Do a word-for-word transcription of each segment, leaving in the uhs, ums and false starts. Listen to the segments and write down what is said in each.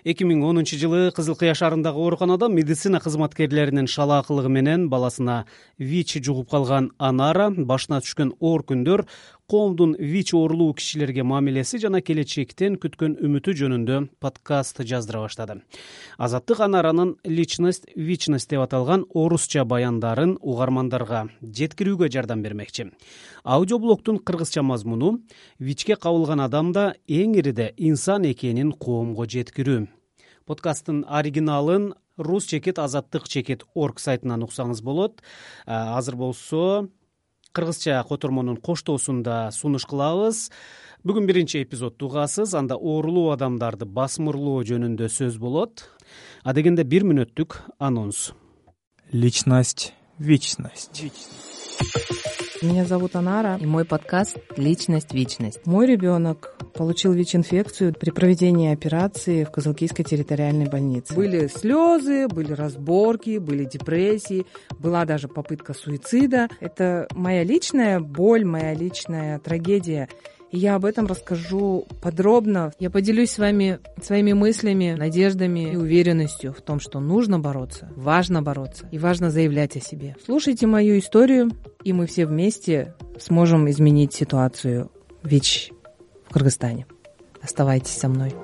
эки миң онунчу жылы Кызыл Кыя шаарындагы ооруканада медицина кызматкерлеринин шалаакылыгы менен баласына ВИЧ жугуп калган Анара башына түшкөн оор күндөр коомдун ВИЧ оорулуу кишилерге мамилеси жана келечектен күткөн үмүтү жөнүндө подкаст жаздыра баштады. Азаттык Анаранын личность вечность деп аталган орусча баяндарын угармандарга жеткирүүгө жардам бермекчи. Аудиоблогдун кыргызча мазмуну ВИЧке кабылган адамда эң ириде инсан экенин коомго жеткирүү. Подкасттын оригиналын рус чекит азаттык чекит орг сайтынан уксаңыз болот. Азыр болсо кыргызча котормонун коштоосунда сунуш кылабыз. Бүгүн биринчи эпизодду угасыз, анда оорулуу адамдарды басмырлоо жөнүндө сөз болот. А дегенде бир мүнөттүк анонс. Личность, вечность. Меня зовут Анара, и мой подкаст «Личность, вечность». Мой ребенок получил ВИЧ-инфекцию при проведении операции в Кызылкийской территориальной больнице. Были слезы, были разборки, были депрессии, была даже попытка суицида. Это моя личная боль, моя личная трагедия. И я об этом расскажу подробно. Я поделюсь с вами своими мыслями, надеждами и уверенностью в том, что нужно бороться, важно бороться и важно заявлять о себе. Слушайте мою историю, и мы все вместе сможем изменить ситуацию ВИЧ в Кыргызстане. Оставайтесь со мной.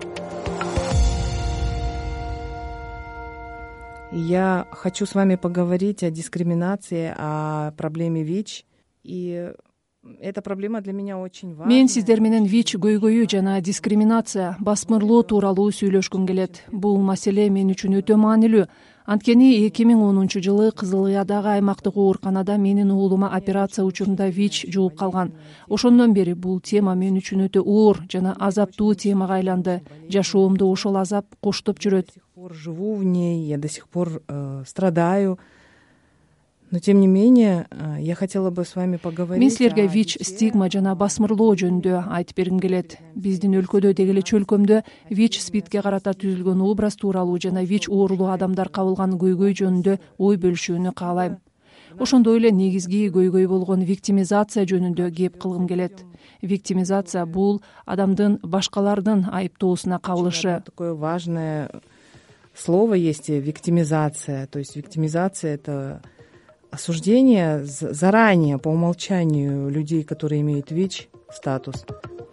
Я хочу с вами поговорить о дискриминации, о проблеме ВИЧ. И эта проблема для меня очень важна. Мен сиздер менен ВИЧ көйгөйү жана дискриминация, басмырлоо тууралуу сүйлөшкүм келет. Бул маселе мен үчүн өтө маанилүү. Анткени эки миң онунчу жылы Кызыл Кыядагы аймактык ооруканада менин уулума операция учурунда ВИЧ жугуп калган. Ошондон бери бул тема мен үчүн өтө оор жана азаптуу темага айланды. Жашоомду ошол азап коштоп жүрөт. Я до сих пор живу в ней, я до сих пор э, страдаю. Но тем не менее, я хотела бы с вами поговорить. Мен силерге ВИЧ стигма жана басмырлоо жөнүндө айтып бергим келет. Биздин өлкөдө деги эле чөлкөмдө ВИЧ спидке карата түзүлгөн образ тууралуу жана ВИЧ оорулуу адамдар кабылган көйгөй жөнүндө ой бөлүшүүнү каалайм. Ошондой эле негизги көйгөй болгон виктимизация жөнүндө кеп кылгым келет. Виктимизация бул адамдын башкалардын айыптоосуна кабылышы. Такое важное слово есть — виктимизация. То есть виктимизация — это осуждение заранее, по умолчанию, людей, которые имеют ВИЧ статус.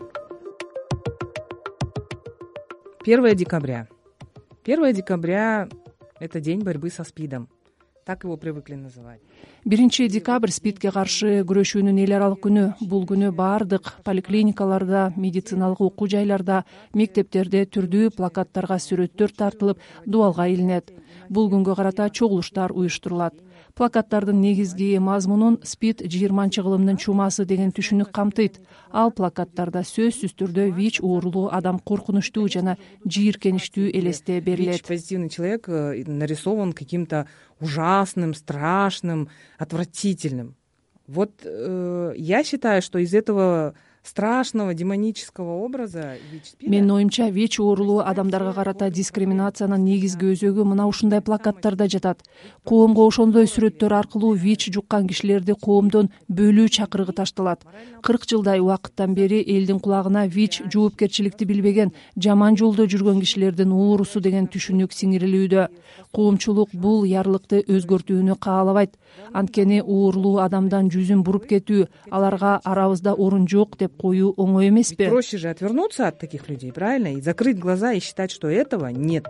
первое декабря. первое декабря – это день борьбы со СПИДом. Так его привыкли называть. биринчи декабрь спидке каршы күрөшүүнүн эл аралык күнү. Бул күнү баардык поликлиникаларда, медициналык окуу жайларда, мектептерде түрдүү плакаттарга сүрөттөр тартылып, дуалга илинет. Бул күнгө карата чогулуштар уюштурулат. Плакаттардын негизги мазмунун СПИД жыйырманчы кылымдын чумасы деген түшүнүк камтыйт. Ал плакаттарда сөзсүз түрдө ВИЧ оорулуу адам коркунучтуу жана жийиркеничтүү элестее берилет. ВИЧ позитивный человек нарисован каким-то ужасным, страшным, отвратительным. Вот э, я считаю, что из этого страшного демонического образа ВИЧ-спида... Менин оюмча, ВИЧ оорулуу адамдарга карата дискриминациянын негизги өзөгү мына ушундай плакаттарда жатат. Коомго ошондой сүрөттөр аркылуу ВИЧ жуккан кишилерди коомдон бөлүү чакырыгы ташталат. кырк жылдай убакыттан бери элдин кулагына ВИЧ жоопкерчиликти билбеген, жаман жолдо жүргөн кишилердин оорусу деген түшүнүк сиңирилүүдө. Коомчулук бул ярлыкты өзгөртүүнү каалабайт. Анткени оорулуу адамдан жүзүн буруп кетүү, аларга арабызда орун жок деп коюу оңой эмеспи? Проще же отвернуться от таких людей, правильно? И закрыть глаза и считать, что этого нет.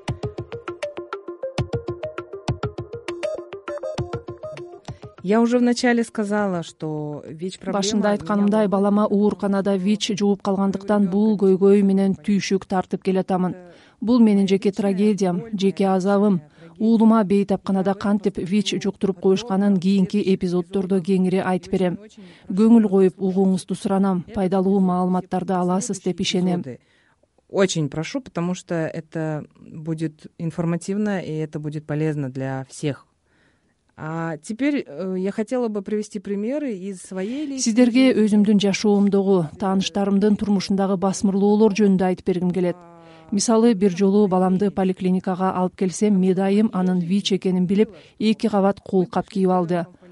Я уже вначале сказала, что ВИЧ-проблема... Башында айтканымдай, балама ооруканада ВИЧ жугуп калгандыктан бул көйгөй менен түйшүк тартып келатамын. Бул менин жеке трагедиям, жеке азабым. Уулума бейтапканада кантип ВИЧ жуктуруп коюшканын кийинки эпизоддордо кеңири айтып берем. Көңүл коюп угууңузду суранам, пайдалуу маалыматтарды аласыз деп ишенем. Очень прошу, потому что это будет информативно и это будет полезно для всех. А теперь я хотела бы привести примеры из своей личной... Сиздерге өзүмдүн жашоомдогу, тааныштарымдын турмушундагы басмырлоолор жөнүндө айтып бергим келет. Мисалы, бир жолу баламды поликлиникага алып келсем, медайым анын ВИЧ экенин билип, эки кабат колкап кийип алды.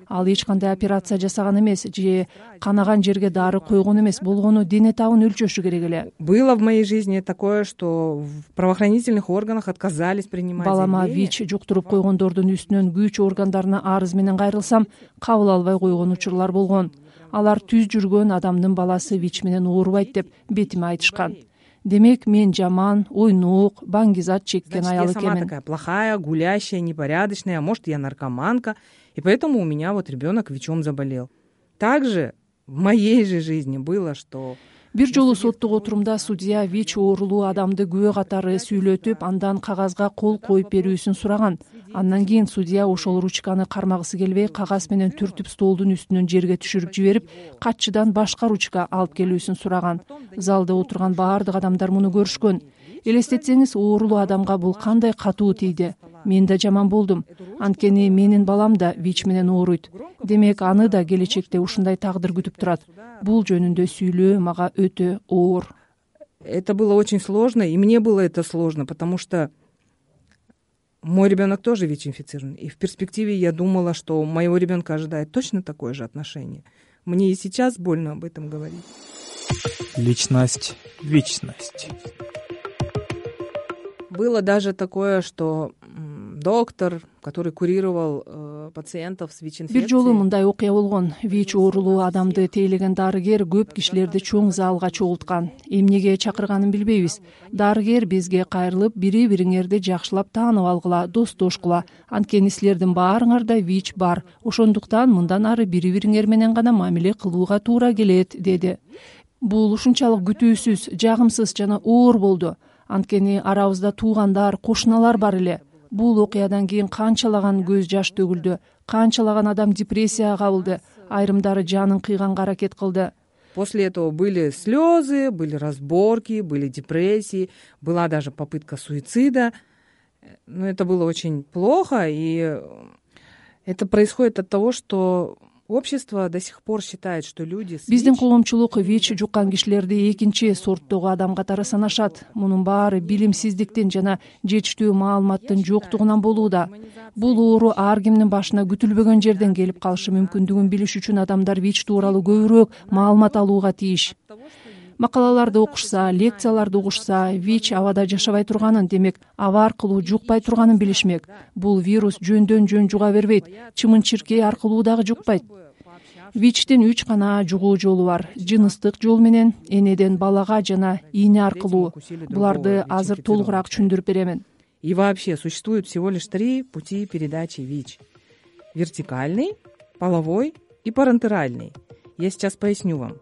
ал эч кандай операция жасаган эмес же канаган жерге дары койгон эмес, болгону дене табын өлчөшү керек эле. Было в моей жизни такое, что в правоохранительных органах отказались принимать Балама заявление. ВИЧ жуктуруп койгондордун үстүнөн күч органдарына арыз менен кайрылсам, кабыл албай койгон учурлар болгон. Алар түз жүргөн адамдын баласы ВИЧ менен оорубайт деп бетиме айтышкан. Демек, мен жаман, ойнук, баңгизат чеккен Значит, аял я сама экенмин. такая плохая, гулящая, непорядочная, а может, я наркоманка, и поэтому у меня вот ребенок ВИЧом заболел. Также в моей же жизни было, что... Бир жолу соттук отурумда судья ВИЧ оорулуу адамды күбө катары сүйлөтүп, андан кагазга кол коюп берүүсүн сураган. Андан кийин судья ошол ручканы кармагысы келбей, кагаз менен түртүп столдун үстүнөн жерге түшүрүп жиберип, катчыдан башка ручка алып келүүсүн сураган. Залда отурган баардык адамдар муну көрүшкөн. Элестетсеңиз, оорулуу адамга бул кандай катуу тийди. Мен да жаман болдум. Анткени менин балам да ВИЧ менен ооруйт. Демек, аны да келечекте ушундай тагдыр күтүп турат. Бул жөнүндө сүйлөө мага өтө оор. Это было очень сложно, и мне было это сложно, потому что мой ребенок тоже ВИЧ-инфицирован. И в перспективе я думала, что моего ребенка ожидает точно такое же отношение. Мне и сейчас больно об этом говорить. Личность, вечность. Было даже такое, что доктор, который курировал э, пациентов с ВИЧ-инфекцией... Бир жолу мындай окуя болгон. ВИЧ оорулуу адамды тейлеген дарыгер көп кишилерди чоң залга чогулткан. Эмнеге чакырганын билбейбиз. Дарыгер бизге кайрылып, бири-бириңерди жакшылап таанып алгыла, достошкула. Анткени силердин баарыңарда ВИЧ бар. Ошондуктан мындан ары бири-бириңер менен гана мамиле кылууга туура келет, деди. Бул ушунчалык күтүүсүз, жагымсыз жана оор болду. Анткени арабызда туугандар, кошуналар бар эле. Бул окуядан кийин канчалаган көз жаш төгүлдү, канчалаган адам депрессияга кабылды, айрымдары жанын кыйганга аракет кылды. После этого были слезы, были разборки, были депрессии, была даже попытка суицида. Но это было очень плохо, и это происходит от того, что общество до сих пор считает, что люди... Биздин коомчулук ВИЧ жуккан кишилерди экинчи сорттогу адам катары санашат. Мунун баары билимсиздиктен жана жетиштүү маалыматтын жоктугунан болууда. Бул оору ар кимдин башына күтүлбөгөн жерден келип калышы мүмкүндүгүн билиш үчүн адамдар ВИЧ тууралуу көбүрөөк маалымат алууга тийиш. Макалаларды окушса, лекцияларды угушса, ВИЧ абада жашабай турганын, демек аба аркылуу жукпай турганын билишмек. Бул вирус жөндөн жөн жуга бербейт, чымын-чиркей аркылуу дагы жукпайт. ВИЧтин үч гана жугуу жолу бар: жыныстык жол менен, энеден балага жана ийне аркылуу. Буларды азыр толугураак түшүндүрүп беремин. И вообще существует всего лишь три пути передачи ВИЧ. Вертикальный, половой и парентеральный. Я сейчас поясню вам.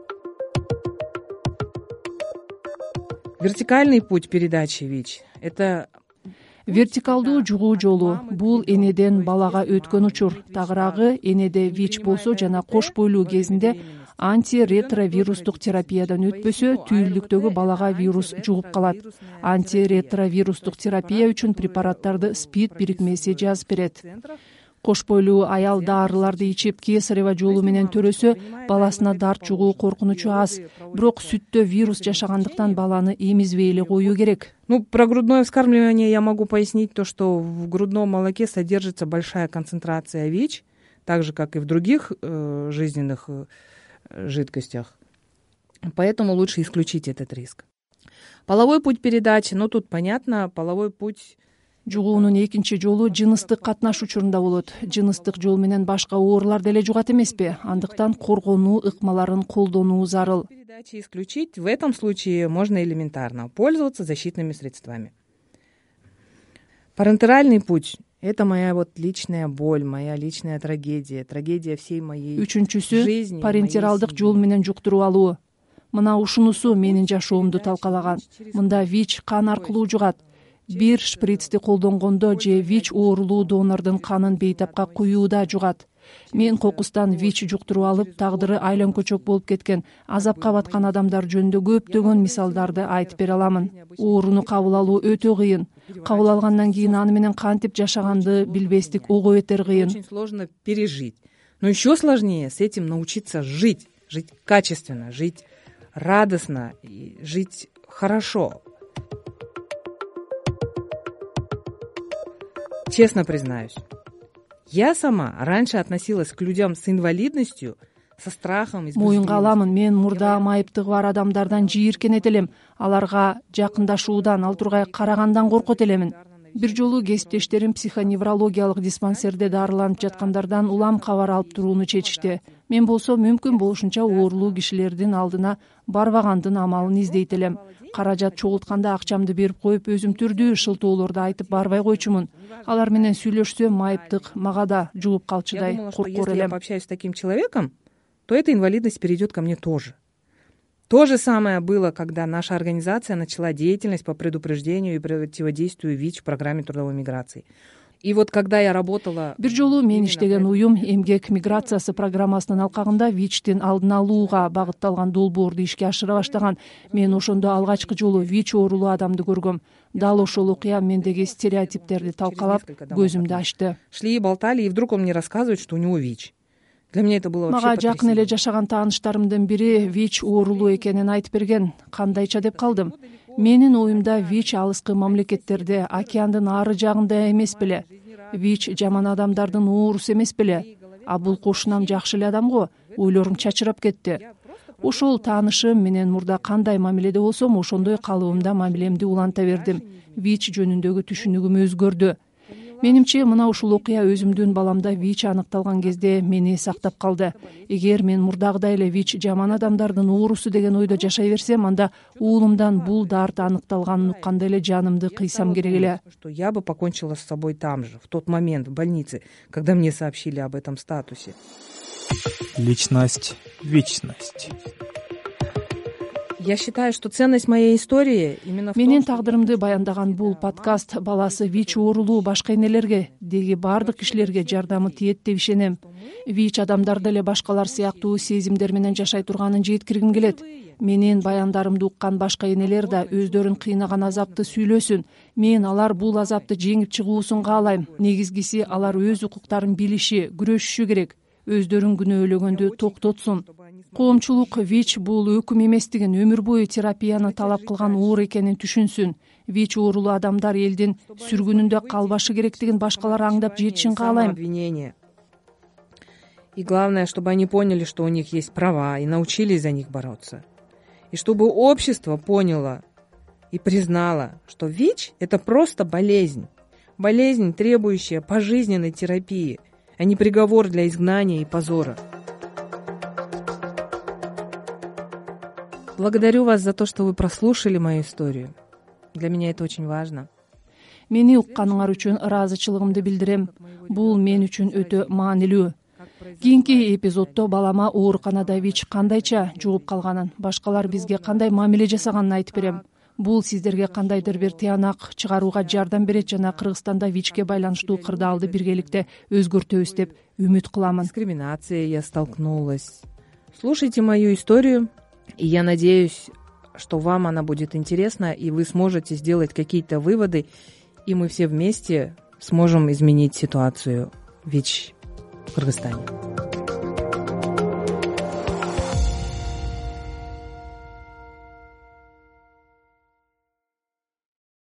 Вертикальный путь передачи ВИЧ – это... Вертикалдуу жугуу жолу бул энеден балага өткөн учур. Тагыраагы, энеде ВИЧ болсо жана кош бойлуу кезинде антиретровирустук терапиядан өтпөсө, түйүлдүктөгү балага вирус жугуп калат. Антиретровирустук терапия үчүн препараттарды СПИД бирикмеси жазып берет. Кош бойлуу аял дарыларды ичип кесарева жолу менен төрөсө, баласына дарт жугуу коркунучу аз. Бирок сүттө вирус жашагандыктан баланы эмизбей эле коюу керек. Ну, про грудное вскармливание я могу пояснить то, что в грудном молоке содержится большая концентрация ВИЧ, так же, как и в других э, жизненных э, жидкостях. Поэтому лучше исключить этот риск. Половой путь передачи, ну, тут понятно, половой путь... Жугуунун экинчи жолу жыныстык катнаш учурунда болот. Жыныстык жол менен башка оорулар деле жугат эмеспи? Андыктан коргонуу ыкмаларын колдонуу зарыл. Передачи исключить в этом случае можно элементарно пользоваться защитными средствами. Парентеральный путь – это моя вот личная боль, моя личная трагедия, трагедия всей моей Үчүнчүсү жизни. парентералдык жол менен жуктуруп алуу. Мына ушунусу менин жашоомду талкалаган. Мында ВИЧ кан аркылуу жугат. Бир шприцти колдонгондо же ВИЧ оорулуу донордун канын бейтапка куюуда жугат. Мен кокустан ВИЧ жуктуруп алып, тагдыры айлан-көчөк болуп кеткен, азапка баткан адамдар жөнүндө көптөгөн мисалдарды айтып бере аламын. Ооруну кабыл алуу өтө кыйын. Кабыл алгандан кийин аны менен кантип жашаганды билбестик ого бетер кыйын. Очень сложно пережить. Но еще сложнее с этим научиться жить. Жить качественно, жить радостно, и жить хорошо. Честно признаюсь, Я сама раньше относилась к людям с инвалидностью со страхом. Моюнга аламын, мен мурда майыптыгы бар адамдардан жийиркенет элем, аларга жакындашуудан, ал тургай карагандан коркот элемин. Бир жолу кесиптештерим психоневрологиялык диспансерде дарыланып жаткандардан улам кабар алып турууну чечишти. Мен болсо мүмкүн болушунча оорулуу кишилердин алдына барбагандын амалын издейт элем. Каражат чогултканда акчамды берип коюп, өзүм түрдүү шылтоолорду айтып барбай койчумун. Алар менен сүйлөшсөм, майыптык мага да жугуп калчудай коркор элем. Если я пообщаюсь с таким человеком, то эта инвалидность перейдет ко мне тоже. То же самое было, когда наша организация начала деятельность по предупреждению и противодействию ВИЧ в программе трудовой миграции. И вот когда я работала... Бир жолу мен иштеген уюм эмгек миграциясы программасынын алкагында ВИЧтин алдын алууга багытталган долбоорду ишке ашыра баштаган. Мен ошондо алгачкы жолу ВИЧ оорулуу адамды көргөм. Дал ошол окуя мендеги стереотиптерди талкалап, көзүмдү ачты. Шли и болтали, и вдруг он мне рассказывает, что у него ВИЧ. Для меня это было вообще Мага жакын эле потрясение. жашаган тааныштарымдын бири ВИЧ оорулуу экенин айтып берген. Кандайча деп калдым. Менин оюмда ВИЧ алыскы мамлекеттерде, океандын ары жагында эмес беле. ВИЧ жаман адамдардын оорусу эмес беле. А бул кошунам жакшы эле адам го. Ойлорум чачырап кетти. Ошол таанышым менен мурда кандай мамиледе болсом, ошондой калыбымда мамилемди уланта бердим. ВИЧ жөнүндөгү түшүнүгүм өзгөрдү. Менимче, мына ушул окуя өзүмдүн баламда ВИЧ аныкталган кезде мени сактап калды. Эгер мен мурдагыдай эле ВИЧ жаман адамдардын оорусу деген ойдо жашай берсем, анда уулумдан бул дарт аныкталганын укканда эле жанымды кыйсам керек эле. Что я бы покончила с собой там же, в тот момент, в больнице, когда мне сообщили об этом статусе. Личность, вечность. Я считаю, что ценность моей истории именно в том, Менин что... тагдырымды баяндаган бул подкаст баласы ВИЧ оорулуу башка энелерге, деги бардык кишилерге жардамы тиет деп ишенем. ВИЧ адамдарды эле башкалар сыяктуу сезимдер менен жашай турганын жеткиргим келет. Менин баяндарымды уккан башка энелер да өздөрүн кыйнаган азапты сүйлөсүн. Мен алар бул азапты жеңип чыгуусун каалайм. Негизгиси алар өз укуктарын билиши, күрөшүшү керек. Өздөрүн күнөөлөгөндү токтотсун. Коомчулук ВИЧ бул өкүм эместигин, өмүр бою терапияны талап кылган оор экенин түшүнсүн. ВИЧ оорулуу адамдар элдин сүргүнүндө калбашы керектигин башкалар аңдап жетишин каалайм. Обвинение. И главное, чтобы они поняли, что у них есть права, и научились за них бороться. И чтобы общество поняло и признало, что ВИЧ – это просто болезнь. Болезнь, требующая пожизненной терапии, а не приговор для изгнания и позора. Благодарю вас за то, что вы прослушали мою историю. Для меня это очень важно. Мени укканыңар үчүн ыраазычылыгымды билдирем. Бул мен үчүн өтө маанилүү. Кийинки эпизоддо балама ооруканада ВИЧ кандайча жугуп калганын, башкалар бизге кандай мамиле жасаганын айтып берем. Бул сиздерге кандайдыр бир тыянак чыгарууга жардам берет жана Кыргызстанда ВИЧке байланыштуу кырдаалды биргеликте өзгөртөбүз деп үмүт кыламын. С дискриминацией я столкнулась. Слушайте мою историю, и я надеюсь, что вам она будет интересна, и вы сможете сделать какие-то выводы, и мы все вместе сможем изменить ситуацию ВИЧ в Кыргызстане.